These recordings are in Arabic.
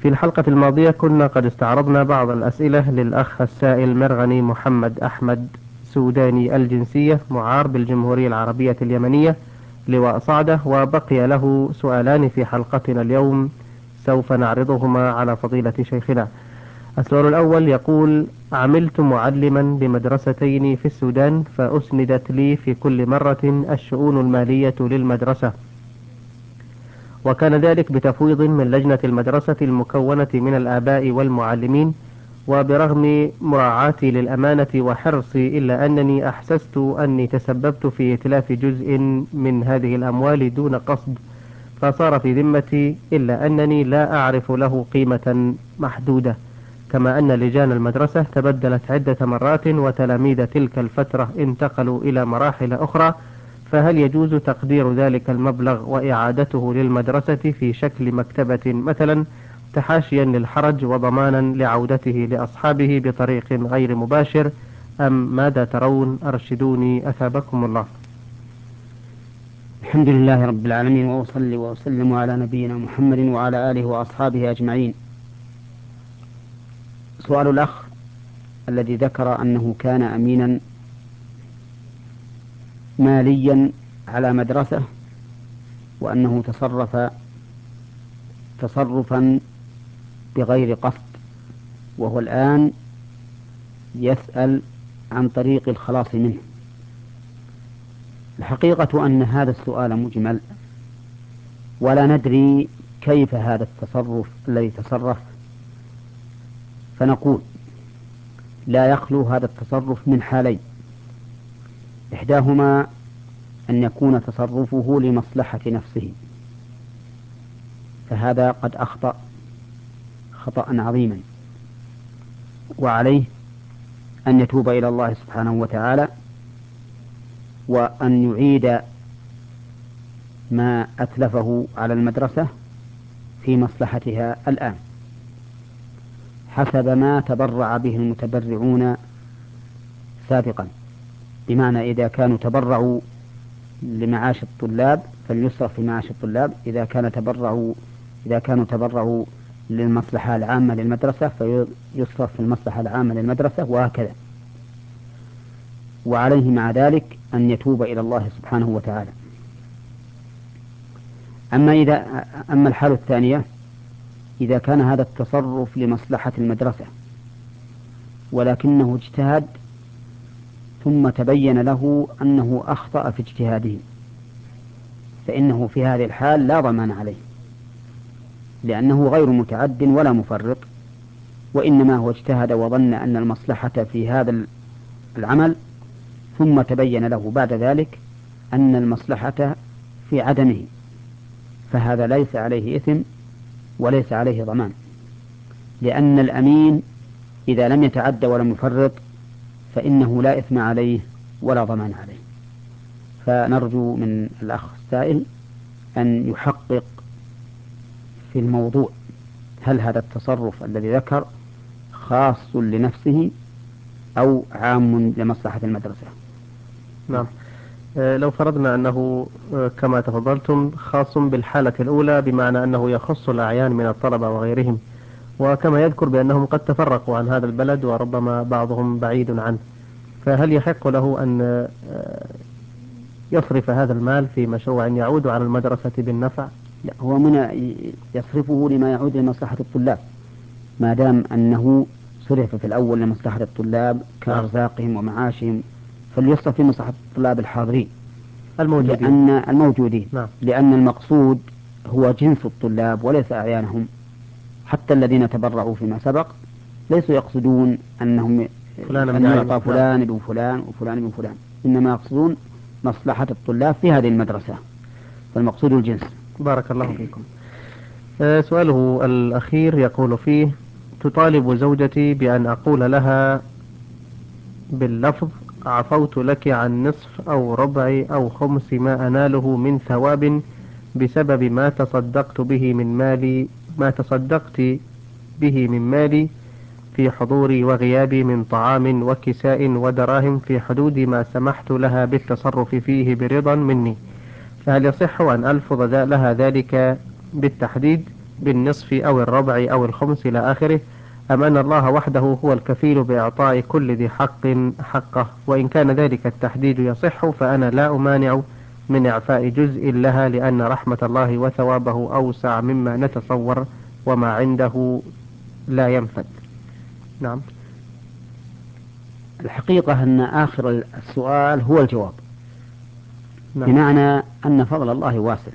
في الحلقة الماضية كنا قد استعرضنا بعض الأسئلة للأخ السائل مرغني محمد أحمد، سوداني الجنسية، معار بالجمهورية العربية اليمنية، لواء صعدة، وبقي له سؤالان في حلقتنا اليوم سوف نعرضهما على فضيلة شيخنا. السؤال الأول يقول: عملت معلما بمدرستين في السودان، فأسندت لي في كل مرة الشؤون المالية للمدرسة، وكان ذلك بتفويض من لجنة المدرسة المكونة من الآباء والمعلمين، وبرغم مراعاتي للأمانة وحرصي إلا أنني أحسست أني تسببت في إتلاف جزء من هذه الأموال دون قصد، فصار في ذمتي، إلا أنني لا أعرف له قيمة محدودة، كما أن لجان المدرسة تبدلت عدة مرات، وتلاميذ تلك الفترة انتقلوا إلى مراحل أخرى، فهل يجوز تقدير ذلك المبلغ وإعادته للمدرسة في شكل مكتبة مثلا، تحاشيا للحرج وضمانا لعودته لأصحابه بطريق غير مباشر، أم ماذا ترون؟ أرشدوني أثابكم الله. الحمد لله رب العالمين، وأصلي وأسلم على نبينا محمد وعلى آله وأصحابه أجمعين. سؤال الأخ الذي ذكر أنه كان أمينا ماليا على مدرسة، وأنه تصرف تصرفا بغير قصد، وهو الآن يسأل عن طريق الخلاص منه. الحقيقة أن هذا السؤال مجمل، ولا ندري كيف هذا التصرف الذي تصرف، فنقول لا يخلو هذا التصرف من حالين: إحداهما أن يكون تصرفه لمصلحة نفسه، فهذا قد أخطأ خطأ عظيما، وعليه أن يتوب إلى الله سبحانه وتعالى، وأن يعيد ما أتلفه على المدرسة في مصلحتها الآن حسب ما تبرع به المتبرعون سابقا. بمعنى إذا كانوا تبرعوا لمعاش الطلاب فليصرف في معاش الطلاب، إذا كانوا تبرعوا للمصلحة العامة للمدرسة فيصرف في المصلحة العامة للمدرسة، وهكذا. وعليه مع ذلك أن يتوب إلى الله سبحانه وتعالى. أما الحالة الثانية، إذا كان هذا التصرف لمصلحة المدرسة ولكنه اجتهد ثم تبين له أنه أخطأ في اجتهاده، فإنه في هذه الحال لا ضمان عليه، لأنه غير متعد ولا مفرط، وإنما هو اجتهد وظن أن المصلحة في هذا العمل، ثم تبين له بعد ذلك أن المصلحة في عدمه، فهذا ليس عليه إثم وليس عليه ضمان، لأن الأمين إذا لم يتعد ولم يفرط فإنه لا إثم عليه ولا ضمان عليه. فنرجو من الأخ السائل أن يحقق في الموضوع، هل هذا التصرف الذي ذكر خاص لنفسه أو عام لمصلحة المدرسة؟ نعم. لو فرضنا أنه كما تفضلتم خاص بالحالة الأولى، بمعنى أنه يخص الأعيان من الطلبة وغيرهم، وكما يذكر بأنهم قد تفرقوا عن هذا البلد وربما بعضهم بعيد عنه، فهل يحق له أن يصرف هذا المال في مشروع يعود على المدرسة بالنفع؟ لا، هو يصرفه لما يعود لمصلحة الطلاب، ما دام أنه صرف في الأول لمصلحة الطلاب كأرزاقهم ومعاشهم، فليصرف في مصلحة الطلاب الحاضرين الموجودين. نعم. لأن المقصود هو جنس الطلاب وليس أعيانهم. حتى الذين تبرعوا فيما سبق ليسوا يقصدون أن يعطى فلان ابن فلان وفلان ابن فلان، إنما يقصدون مصلحة الطلاب في هذه المدرسة، فالمقصود الجنس. بارك الله فيكم. سؤاله الأخير يقول فيه: تطالب زوجتي بأن أقول لها باللفظ عفوت لك عن نصف أو ربع أو خمس ما أناله من ثواب بسبب ما تصدقت به من مالي في حضوري وغيابي من طعام وكساء ودراهم، في حدود ما سمحت لها بالتصرف فيه برضا مني، فهل يصح أن ألفظ لها ذلك بالتحديد، بالنصف أو الربع أو الخمس إلى آخره، أم أن الله وحده هو الكفيل بإعطاء كل ذي حق حقه؟ وإن كان ذلك التحديد يصح فأنا لا أمانع من إعفاء جزء لها، لأن رحمة الله وثوابه أوسع مما نتصور، وما عنده لا ينفد. نعم. الحقيقة أن آخر السؤال هو الجواب، نعم. بمعنى أن فضل الله واسع،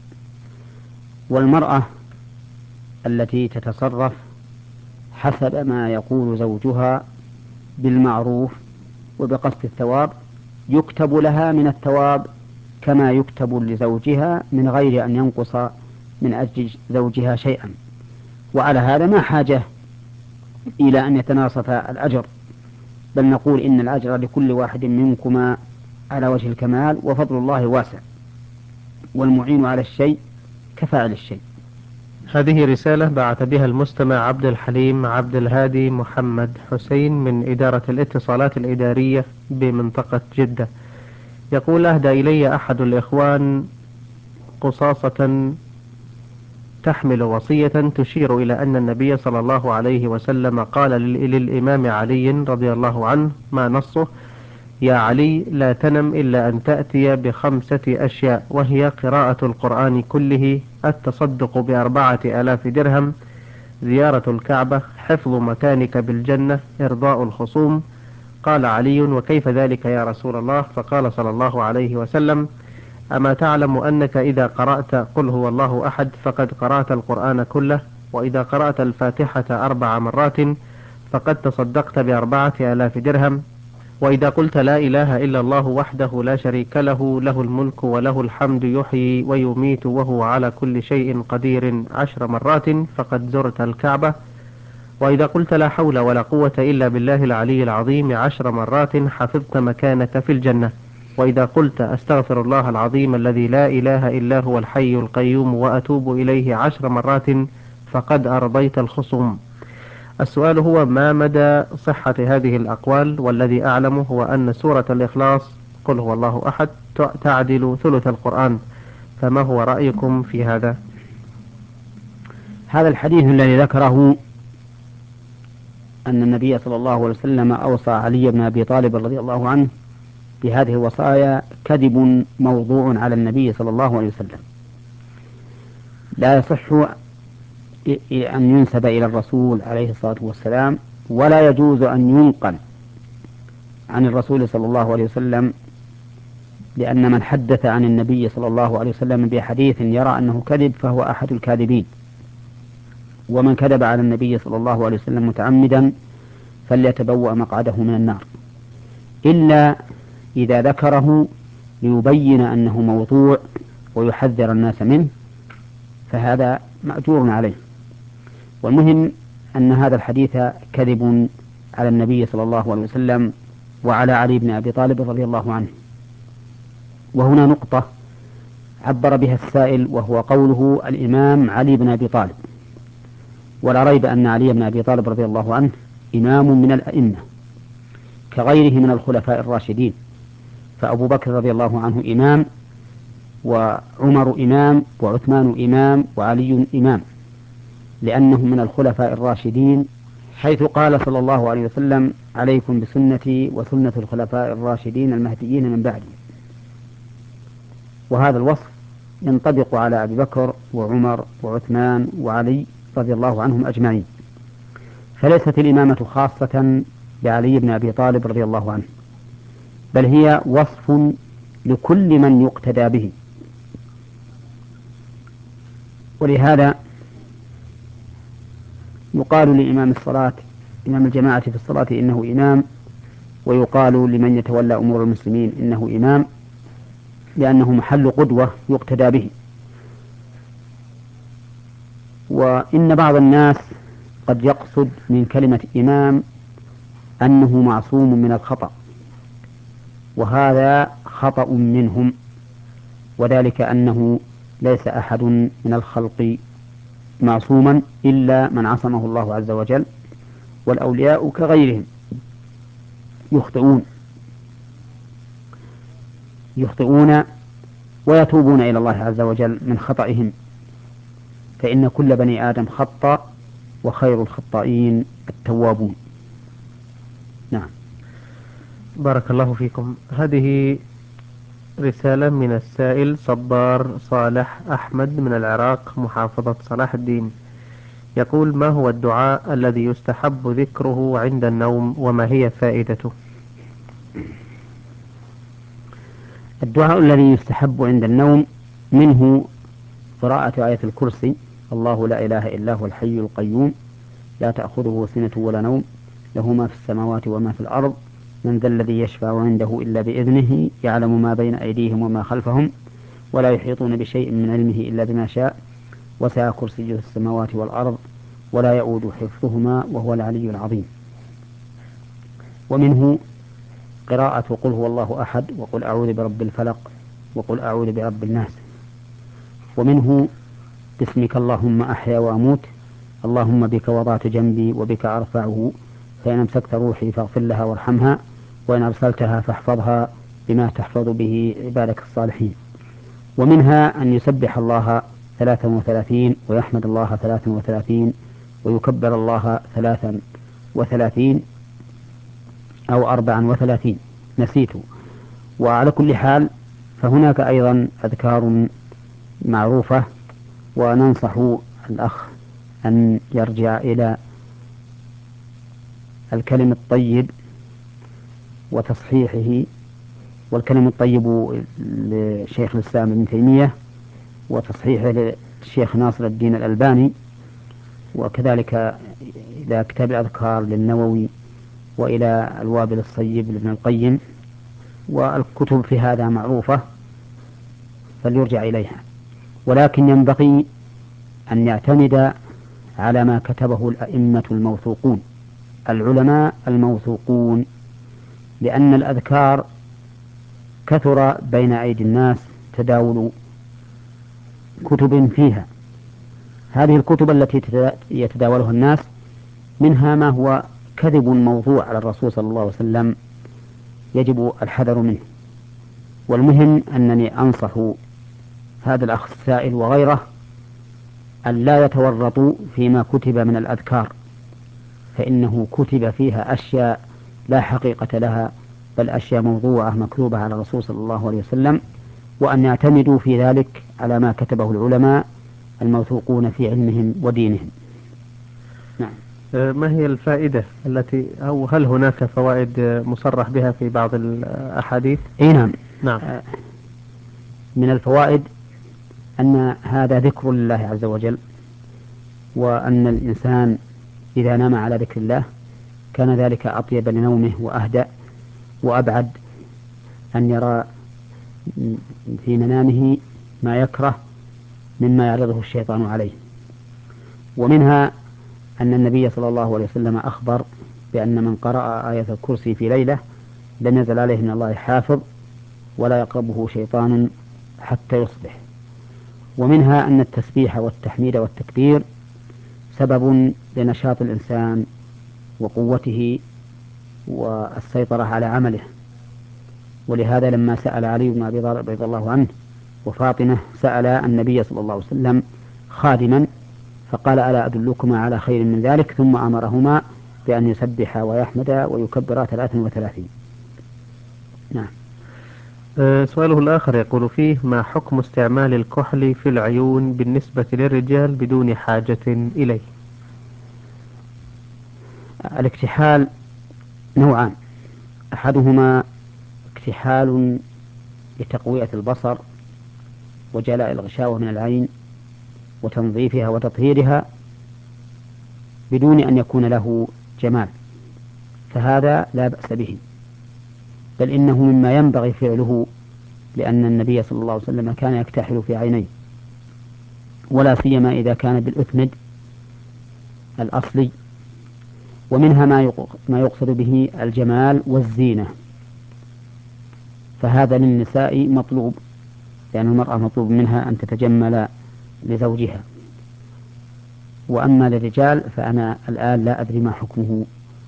والمرأة التي تتصرف حسب ما يقول زوجها بالمعروف وبقصد الثواب يكتب لها من الثواب كما يكتب لزوجها من غير أن ينقص من أجل زوجها شيئا. وعلى هذا ما حاجة إلى أن يتناصف الأجر، بل نقول إن الأجر لكل واحد منكما على وجه الكمال، وفضل الله واسع، والمعين على الشيء كفاعل الشيء. هذه رسالة بعث بها المستمع عبد الحليم عبد الهادي محمد حسين من إدارة الاتصالات الإدارية بمنطقة جدة. يقول: أهدى إلي أحد الإخوان قصاصة تحمل وصية تشير إلى أن النبي صلى الله عليه وسلم قال للإمام علي رضي الله عنه، ما نصه: يا علي لا تنم إلا أن تأتي ب5 أشياء، وهي قراءة القرآن كله، التصدق ب4,000 درهم، زيارة الكعبة، حفظ مكانك بالجنة، إرضاء الخصوم. قال علي: وكيف ذلك يا رسول الله؟ فقال صلى الله عليه وسلم: أما تعلم أنك إذا قرأت قل هو الله أحد فقد قرأت القرآن كله، وإذا قرأت الفاتحة 4 مرات فقد تصدقت ب4,000 درهم، وإذا قلت لا إله إلا الله وحده لا شريك له، له الملك وله الحمد يحيي ويميت وهو على كل شيء قدير 10 مرات فقد زرت الكعبة، وإذا قلت لا حول ولا قوة إلا بالله العلي العظيم 10 مرات حفظت مكانك في الجنة، وإذا قلت أستغفر الله العظيم الذي لا إله إلا هو الحي القيوم وأتوب إليه 10 مرات فقد أرضيت الخصوم. السؤال هو: ما مدى صحة هذه الأقوال؟ والذي أعلمه هو أن سورة الإخلاص قل هو الله أحد تعدل ثلث القرآن، فما هو رأيكم في هذا؟ هذا الحديث الذي ذكره أن النبي صلى الله عليه وسلم أوصى علي بن أبي طالب رضي الله عنه بهذه الوصايا كذب موضوع على النبي صلى الله عليه وسلم، لا يصح أن ينسب إلى الرسول عليه الصلاة والسلام، ولا يجوز أن ينقل عن الرسول صلى الله عليه وسلم، لأن من حدث عن النبي صلى الله عليه وسلم بحديث يرى أنه كذب فهو أحد الكاذبين، ومن كذب على النبي صلى الله عليه وسلم متعمدا فليتبوأ مقعده من النار، إلا إذا ذكره ليبين أنه موضوع ويحذر الناس منه، فهذا مأجور عليه. والمهم أن هذا الحديث كذب على النبي صلى الله عليه وسلم وعلى علي بن أبي طالب رضي الله عنه. وهنا نقطة عبر بها السائل، وهو قوله الإمام علي بن أبي طالب، ولا ريب أن علي بن أبي طالب رضي الله عنه إمام من الأئمة كغيره من الخلفاء الراشدين، فأبو بكر رضي الله عنه إمام، وعمر إمام، وعثمان إمام، وعلي إمام، لأنهم من الخلفاء الراشدين، حيث قال صلى الله عليه وسلم عليكم بسنتي وسنة الخلفاء الراشدين المهديين من بعدي. وهذا الوصف ينطبق على أبي بكر وعمر وعثمان وعلي رضي الله عنهم أجمعين، فليست الإمامة خاصة بعلي بن أبي طالب رضي الله عنه، بل هي وصف لكل من يقتدى به. ولهذا يقال لإمام الصلاة، إمام الجماعة في الصلاة، إنه إمام، ويقال لمن يتولى أمور المسلمين إنه إمام، لأنه محل قدوة يقتدى به. وإن بعض الناس قد يقصد من كلمة إمام أنه معصوم من الخطأ، وهذا خطأ منهم، وذلك أنه ليس أحد من الخلق معصوما إلا من عصمه الله عز وجل، والأولياء كغيرهم يخطئون ويتوبون إلى الله عز وجل من خطئهم، فإن كل بني آدم خطأ وخير الخطائين التوابون. نعم. بارك الله فيكم. هذه رسالة من السائل صبار صالح أحمد من العراق محافظة صلاح الدين، يقول: ما هو الدعاء الذي يستحب ذكره عند النوم وما هي فائدته؟ الدعاء الذي يستحب عند النوم منه قراءة آية الكرسي: الله لا إله إلا هو الحي القيوم لا تأخذه سنة ولا نوم له ما في السماوات وما في الأرض من ذا الذي يشفع عنده إلا بإذنه يعلم ما بين أيديهم وما خلفهم ولا يحيطون بشيء من علمه إلا بما شاء وسع كرسيه السماوات والأرض ولا يؤود حفظهما وهو العلي العظيم. ومنه قراءة قل هو الله أحد وقل أعوذ برب الفلق وقل أعوذ برب الناس. ومنه باسمك اللهم أحيا وأموت اللهم بك وضعت جنبي وبك أرفعه فإن أمسكت روحي فاغفر لها وارحمها وإن أرسلتها فاحفظها بما تحفظ به عبادك الصالحين. ومنها أن يسبح الله 33 ويحمد الله 33 ويكبر الله 33 أو 34 نسيت. وعلى كل حال فهناك أيضا أذكار معروفة، وننصح الأخ أن يرجع إلى الكلم الطيب وتصحيحه، والكلم الطيب لشيخ الإسلام ابن تيمية وتصحيحه للشيخ ناصر الدين الألباني، وكذلك إلى كتاب الأذكار للنووي وإلى الوابل الصيب لابن القيم، والكتب في هذا معروفة فليرجع إليها. ولكن ينبغي أن يعتمد على ما كتبه الأئمة الموثوقون العلماء الموثوقون، لأن الأذكار كثر بين أيدي الناس تداول كتب فيها. هذه الكتب التي يتداولها الناس منها ما هو كذب موضوع على الرسول صلى الله عليه وسلم يجب الحذر منه. والمهم أنني أنصح هذا الأخ السائل وغيره أن لا يتورطوا فيما كتب من الأذكار، فإنه كتب فيها أشياء لا حقيقة لها، بل أشياء موضوعة مكتوبة على الرسول صلى الله عليه وسلم، وأن يعتمدوا في ذلك على ما كتبه العلماء الموثوقون في علمهم ودينهم. نعم. ما هي الفائدة التي، أو هل هناك فوائد مصرح بها في بعض الأحاديث؟ أي نعم. نعم. من الفوائد أن هذا ذكر لله عز وجل، وأن الإنسان إذا نام على ذكر الله كان ذلك أطيب لنومه وأهدأ وأبعد أن يرى في منامه ما يكره مما يعرضه الشيطان عليه. ومنها أن النبي صلى الله عليه وسلم أخبر بأن من قرأ آية الكرسي في ليلة لم يزل عليه من الله حافظ ولا يقربه شيطان حتى يصبح. ومنها أن التسبيح والتحميد والتكبير سبب لنشاط الإنسان وقوته والسيطرة على عمله. ولهذا لما سأل علي بن أبي طالب رضي الله عنه وفاطمة سأل النبي صلى الله عليه وسلم خادما فقال: ألا أدلكما على خير من ذلك؟ ثم أمرهما بأن يسبحا ويحمدا ويكبرا 33. نعم. سؤاله الآخر يقول فيه: ما حكم استعمال الكحل في العيون بالنسبة للرجال بدون حاجة إليه؟ الاكتحال نوعان: أحدهما اكتحال لتقوية البصر وجلاء الغشاوة من العين وتنظيفها وتطهيرها بدون أن يكون له جمال، فهذا لا بأس به، بل إنه مما ينبغي فعله، لأن النبي صلى الله عليه وسلم كان يكتحل في عينيه، ولا سيما إذا كان بالأثمد الأصلي. ومنها ما يقصد به الجمال والزينة، فهذا للنساء مطلوب، لأن المرأة مطلوب منها أن تتجمل لزوجها. وأما للرجال فأنا الآن لا أدري ما حكمه.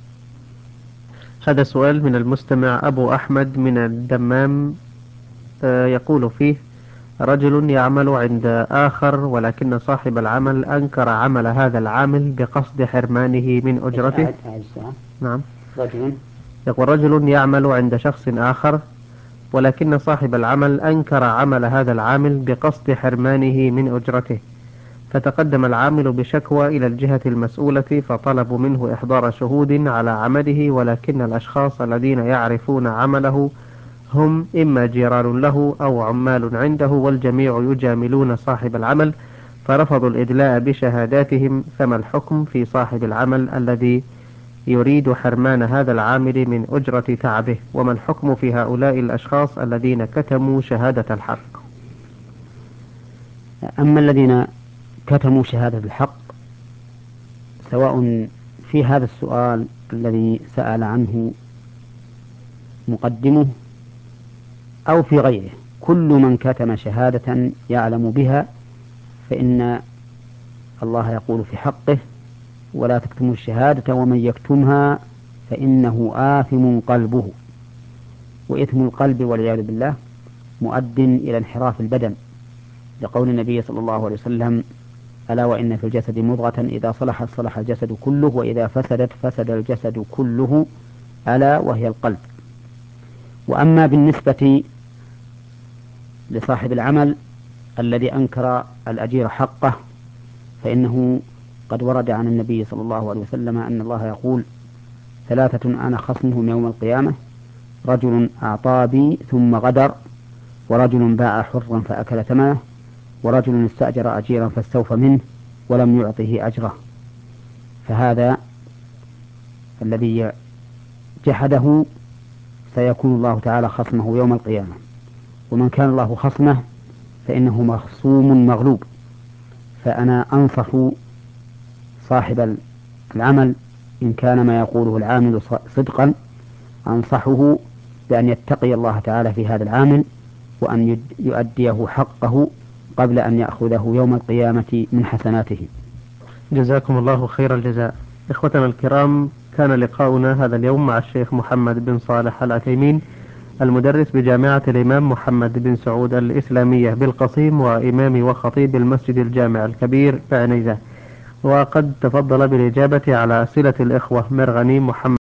هذا سؤال من المستمع أبو أحمد من الدمام، يقول فيه: رجل يعمل عند آخر ولكن صاحب العمل أنكر عمل هذا العامل بقصد حرمانه من أجرته. نعم. يقول رجل يعمل عند شخص آخر ولكن صاحب العمل أنكر عمل هذا العامل بقصد حرمانه من أجرته، فتقدم العامل بشكوى إلى الجهة المسؤولة فطلبوا منه إحضار شهود على عمله، ولكن الأشخاص الذين يعرفون عمله هم إما جيران له أو عمال عنده، والجميع يجاملون صاحب العمل فرفضوا الإدلاء بشهاداتهم. فما الحكم في صاحب العمل الذي يريد حرمان هذا العامل من أجرة تعبه؟ وما الحكم في هؤلاء الأشخاص الذين كتموا شهادة الحق؟ أما الذين كتموا شهادة الحق، سواء في هذا السؤال الذي سأل عنه مقدمه أو في غيره، كل من كتم شهادة يعلم بها فإن الله يقول في حقه: ولا تكتموا الشهادة ومن يكتمها فإنه آثم قلبه. وإثم القلب والعياذ بالله مؤد إلى انحراف البدن، لقول النبي صلى الله عليه وسلم: ألا وإن في الجسد مضغة إذا صلحت صلح الجسد كله وإذا فسدت فسد الجسد كله ألا وهي القلب. وأما بالنسبة لصاحب العمل الذي أنكر الأجير حقه، فإنه قد ورد عن النبي صلى الله عليه وسلم أن الله يقول: ثلاثة أنا خصمهم يوم القيامة: رجل أعطى بي ثم غدر، ورجل باع حرا فأكل ثمنه، ورجل استأجر أجيرا فاستوفى منه ولم يعطه أجره. فهذا الذي جحده سيكون الله تعالى خصمه يوم القيامة، ومن كان الله خصمه فإنه مخصوم مغلوب. فأنا أنصح صاحب العمل إن كان ما يقوله العامل صدقا، أنصحه بأن يتقي الله تعالى في هذا العامل، وأن يؤديه حقه قبل أن يأخذه يوم القيامة من حسناته. جزاكم الله خير الجزاء. إخوتنا الكرام، كان لقاؤنا هذا اليوم مع الشيخ محمد بن صالح العثيمين، المدرس بجامعة الإمام محمد بن سعود الإسلامية بالقصيم، وإمام وخطيب المسجد الجامع الكبير بعنيزة، وقد تفضل بالإجابة على أسئلة الإخوة مرغني محمد